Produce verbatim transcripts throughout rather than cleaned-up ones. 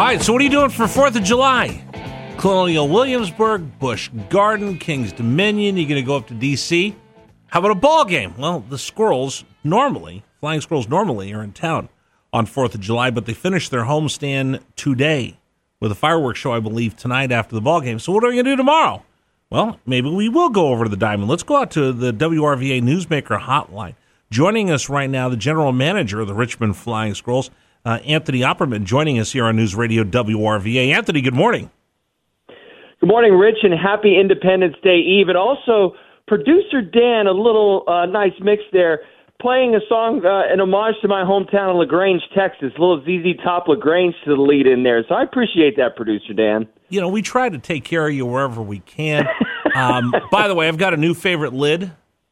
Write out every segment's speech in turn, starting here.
right, so what are you doing for fourth of July? Colonial Williamsburg, Busch Garden, Kings Dominion. You going to go up to D C? How about a ball game? Well, the Squirrels normally, Flying Squirrels normally are in town on fourth of July, but they finished their homestand today with a fireworks show, I believe, tonight after the ball game. So what are we going to do tomorrow? Well, maybe we will go over to the Diamond. Let's go out to the W R V A Newsmaker Hotline. Joining us right now, the general manager of the Richmond Flying Squirrels, uh, Anthony Opperman, joining us here on News Radio W R V A. Anthony, good morning. Good morning, Rich, and happy Independence Day Eve. And also, producer Dan, a little uh, nice mix there, playing a song uh, in homage to my hometown of LaGrange, Texas. A little Z Z Top LaGrange to the lead in there. So I appreciate that, producer Dan. You know, we try to take care of you wherever we can. Um, by the way, I've got a new favorite lid.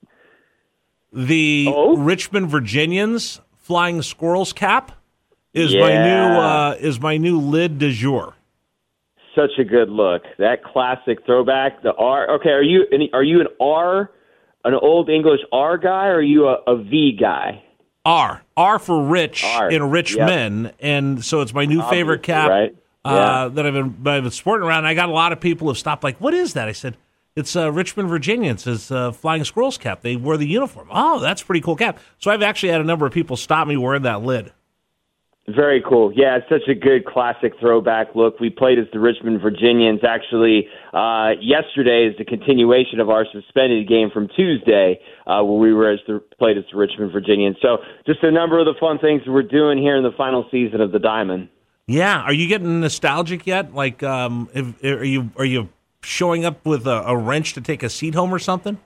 The oh? Richmond Virginians Flying Squirrels cap is yeah. my new uh, is my new lid du jour. Such a good look. That classic throwback. The R. Okay, are you are you an R, an old English R guy, or are you a, a V guy? R. R for rich R. in Richmond, yep. And so it's my new Obviously, favorite cap right? yeah. uh, that I've been, I've been sporting around. I got a lot of people have stopped like, what is that? I said, it's uh, Richmond Virginians. It's uh, Flying Squirrels cap. They wear the uniform. Oh, that's a pretty cool cap. So I've actually had a number of people stop me wearing that lid. Very cool. Yeah, it's such a good classic throwback look. We played as the Richmond Virginians. Actually, uh, yesterday is the continuation of our suspended game from Tuesday, uh, where we were as the, played as the Richmond Virginians. So just a number of the fun things we're doing here in the final season of the Diamond. Yeah. Are you getting nostalgic yet? Like, um, if, are you are you showing up with a, a wrench to take a seat home or something?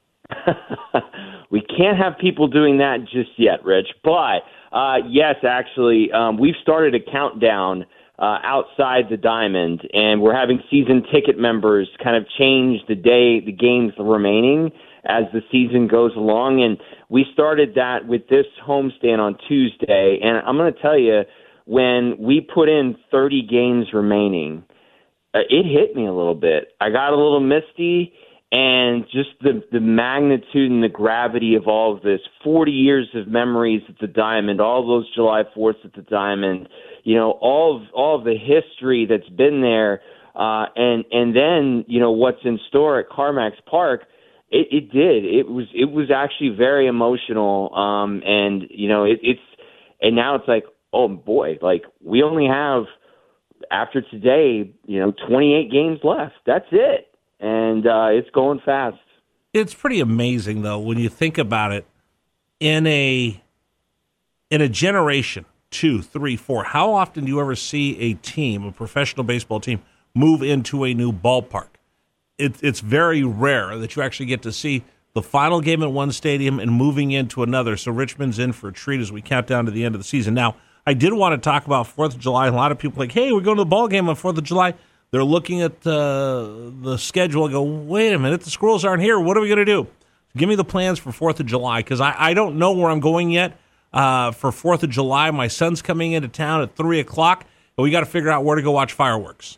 We can't have people doing that just yet, Rich, but... Uh, yes, actually, um, we've started a countdown uh, outside the Diamond, and we're having season ticket members kind of change the day, the games remaining as the season goes along. And we started that with this homestand on Tuesday. And I'm going to tell you, when we put in thirty games remaining, uh, it hit me a little bit. I got a little misty. And just the, the magnitude and the gravity of all of this, forty years of memories at the Diamond, all those July fourths at the Diamond, you know, all of, all of the history that's been there, uh, and and then, you know, what's in store at CarMax Park, it, it did. It was it was actually very emotional, um, and, you know, it, it's and now it's like, oh, boy, like we only have, after today, you know, twenty-eight games left. That's it. And uh, it's going fast. It's pretty amazing, though, when you think about it. In a in a generation, two, three, four, how often do you ever see a team, a professional baseball team, move into a new ballpark? It, it's very rare that you actually get to see the final game at one stadium and moving into another. So Richmond's in for a treat as we count down to the end of the season. Now, I did want to talk about fourth of July. A lot of people are like, hey, we're going to the ball game on fourth of July. They're looking at uh, the schedule and go, wait a minute, the Squirrels aren't here. What are we going to do? Give me the plans for fourth of July, because I, I don't know where I'm going yet uh, for fourth of July. My son's coming into town at three o'clock, and we got to figure out where to go watch fireworks.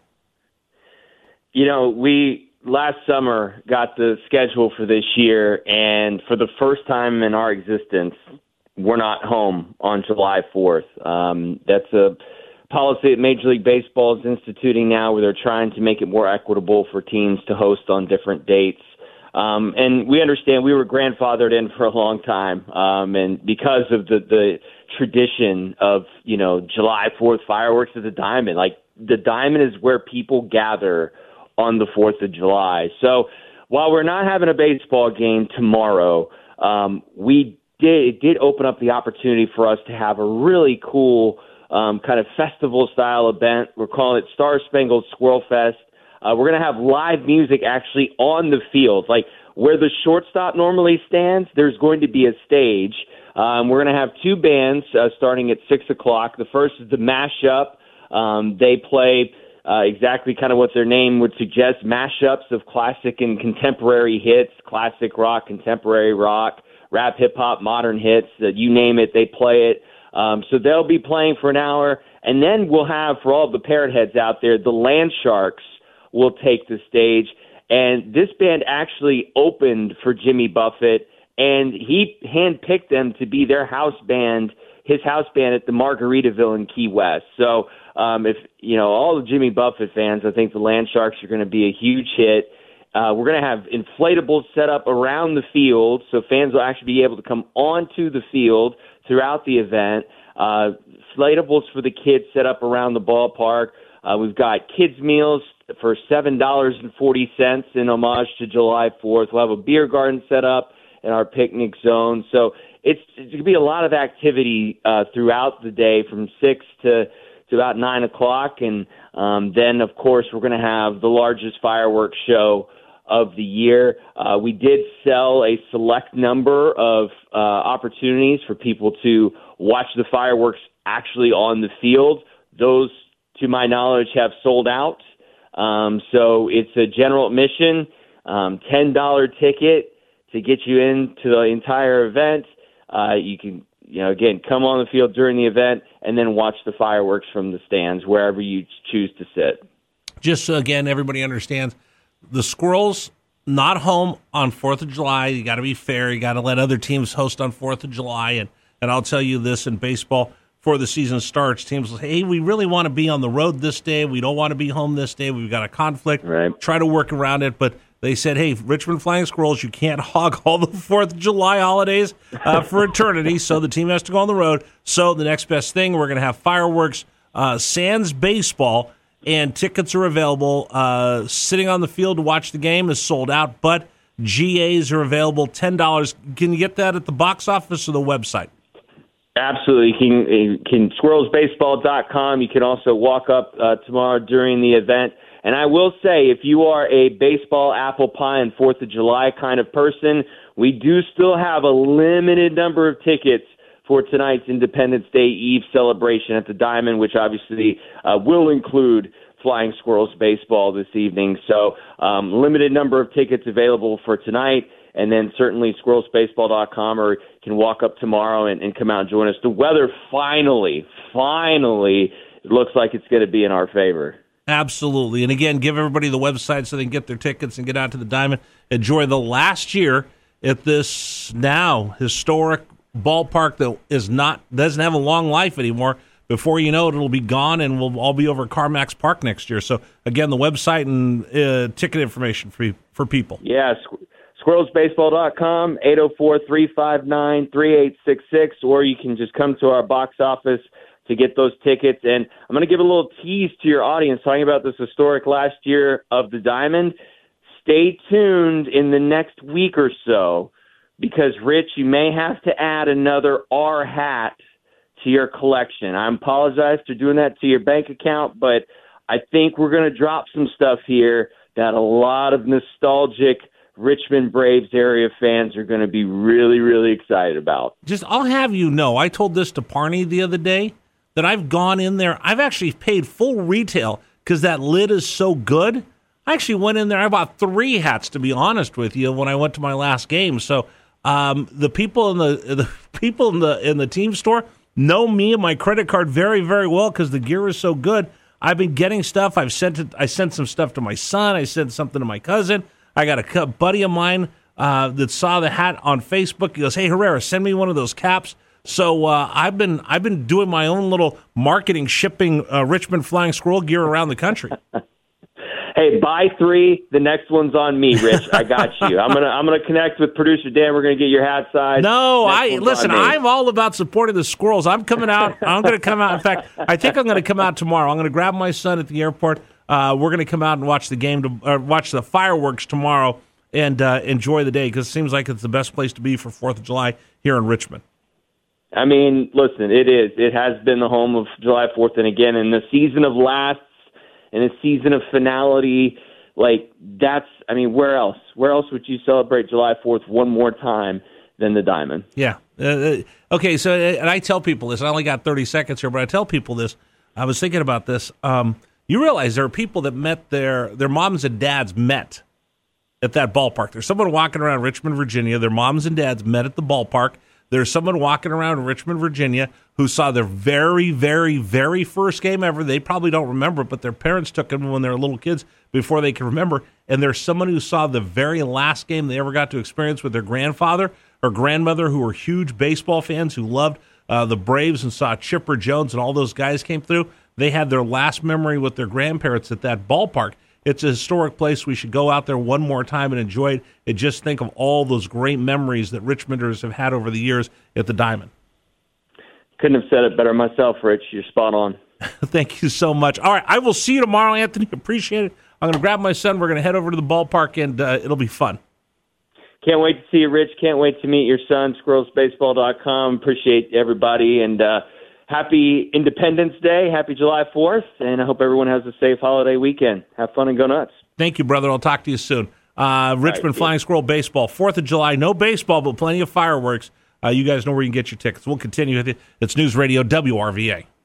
You know, we last summer got the schedule for this year, and for the first time in our existence, we're not home on July fourth. Um, that's a policy that Major League Baseball is instituting now, where they're trying to make it more equitable for teams to host on different dates. Um, and we understand we were grandfathered in for a long time. Um, and because of the, the tradition of, you know, July fourth fireworks at the Diamond, like the Diamond is where people gather on the fourth of July. So while we're not having a baseball game tomorrow, um, we did, it did open up the opportunity for us to have a really cool Um, kind of festival-style event. We're calling it Star Spangled Squirrel Fest. Uh, we're going to have live music actually on the field. Like where the shortstop normally stands, there's going to be a stage. Um, we're going to have two bands uh, starting at six o'clock. The first is the Mashup. Um, they play uh, exactly kind of what their name would suggest, mashups of classic and contemporary hits, classic rock, contemporary rock, rap, hip-hop, modern hits. Uh, you name it, they play it. Um, so they'll be playing for an hour, and then we'll have, for all the parrot heads out there, the Land Sharks will take the stage. And this band actually opened for Jimmy Buffett and he handpicked them to be their house band, his house band at the Margaritaville in Key West. So um, if, you know, all the Jimmy Buffett fans, I think the Land Sharks are going to be a huge hit. Uh, we're going to have inflatables set up around the field, so fans will actually be able to come onto the field throughout the event. Uh, inflatables for the kids set up around the ballpark. Uh, we've got kids' meals for seven dollars and forty cents in homage to July fourth. We'll have a beer garden set up in our picnic zone. So it's, it's going to be a lot of activity uh, throughout the day from six to, to about nine o'clock. And um, then, of course, we're going to have the largest fireworks show of the year. Uh, we did sell a select number of uh, opportunities for people to watch the fireworks actually on the field. Those, to my knowledge, have sold out. Um, so it's a general admission, um, ten dollars ticket to get you into the entire event. Uh, you can, you know, again, come on the field during the event and then watch the fireworks from the stands wherever you choose to sit. Just so, again, everybody understands, the Squirrels not home on fourth of July. You got to be fair. You got to let other teams host on fourth of July. And, and I'll tell you this, in baseball, before the season starts, teams will say, hey, we really want to be on the road this day. We don't want to be home this day. We've got a conflict. Right. Try to work around it. But they said, hey, Richmond Flying Squirrels, you can't hog all the fourth of July holidays uh, for eternity, so the team has to go on the road. So the next best thing, we're going to have fireworks, uh, sans baseball, and tickets are available. Uh, sitting on the field to watch the game is sold out, but G As are available, ten dollars. Can you get that at the box office or the website? Absolutely. You can, you can squirrels baseball dot com. You can also walk up uh, tomorrow during the event. And I will say, if you are a baseball, apple pie, and fourth of July kind of person, we do still have a limited number of tickets for tonight's Independence Day Eve celebration at the Diamond, which obviously uh, will include Flying Squirrels baseball this evening. So um, limited number of tickets available for tonight, and then certainly squirrels baseball dot com, or you can walk up tomorrow and, and come out and join us. The weather finally, finally looks like it's going to be in our favor. Absolutely. And again, give everybody the website so they can get their tickets and get out to the Diamond. Enjoy the last year at this now historic ballpark that is not doesn't have a long life anymore. Before you know it, it'll be gone, and we'll all be over at CarMax Park next year. So, again, the website and uh, ticket information for for people. Yeah, squirrels baseball dot com, eight oh four, three five nine, three eight six six, or you can just come to our box office to get those tickets. And I'm going to give a little tease to your audience talking about this historic last year of the Diamond. Stay tuned in the next week or so, because, Rich, you may have to add another R hat to your collection. I apologize for doing that to your bank account, but I think we're going to drop some stuff here that a lot of nostalgic Richmond Braves area fans are going to be really, really excited about. Just, I'll have you know, I told this to Parney the other day, that I've gone in there. I've actually paid full retail because that lid is so good. I actually went in there. I bought three hats, to be honest with you, when I went to my last game. So um, the people in the the people in the in the team store know me and my credit card very, very well because the gear is so good. I've been getting stuff. I've sent it. I sent some stuff to my son. I sent something to my cousin. I got a buddy of mine uh, that saw the hat on Facebook. He goes, "Hey, Herrera, send me one of those caps." So uh, I've been I've been doing my own little marketing, shipping uh, Richmond Flying Squirrel gear around the country. Hey, buy three. The next one's on me, Rich. I got you. I'm gonna I'm gonna connect with producer Dan. We're gonna get your hat size. No, Next I listen. I'm all about supporting the Squirrels. I'm coming out. I'm gonna come out. In fact, I think I'm gonna come out tomorrow. I'm gonna grab my son at the airport. Uh, we're gonna come out and watch the game to uh, watch the fireworks tomorrow and uh, enjoy the day because it seems like it's the best place to be for Fourth of July here in Richmond. I mean, listen, it is. It has been the home of July fourth, and again, in the season of lasts, in a season of finality, like that's, I mean, where else? Where else would you celebrate July fourth one more time than the Diamond? Yeah. Uh, okay, so, and I tell people this, I only got thirty seconds here, but I tell people this, I was thinking about this. Um, you realize there are people that met their, their moms and dads met at that ballpark. There's someone walking around Richmond, Virginia, their moms and dads met at the ballpark. There's someone walking around Richmond, Virginia, who saw their very, very, very first game ever. They probably don't remember it, but their parents took them when they were little kids before they can remember. And there's someone who saw the very last game they ever got to experience with their grandfather her grandmother, who were huge baseball fans, who loved uh, the Braves and saw Chipper Jones and all those guys came through. They had their last memory with their grandparents at that ballpark. It's a historic place. We should go out there one more time and enjoy it, and just think of all those great memories that Richmonders have had over the years at the Diamond. Couldn't have said it better myself, Rich. You're spot on. Thank you so much. All right, I will see you tomorrow, Anthony. Appreciate it. I'm going to grab my son. We're going to head over to the ballpark, and uh, it'll be fun. Can't wait to see you, Rich. Can't wait to meet your son, squirrels baseball dot com. Appreciate everybody, and uh, happy Independence Day. Happy July fourth, and I hope everyone has a safe holiday weekend. Have fun and go nuts. Thank you, brother. I'll talk to you soon. Uh, Richmond right, Flying yeah. Squirrel Baseball, fourth of July. No baseball, but plenty of fireworks. Uh, you guys know where you can get your tickets. We'll continue with it. It's News Radio W R V A.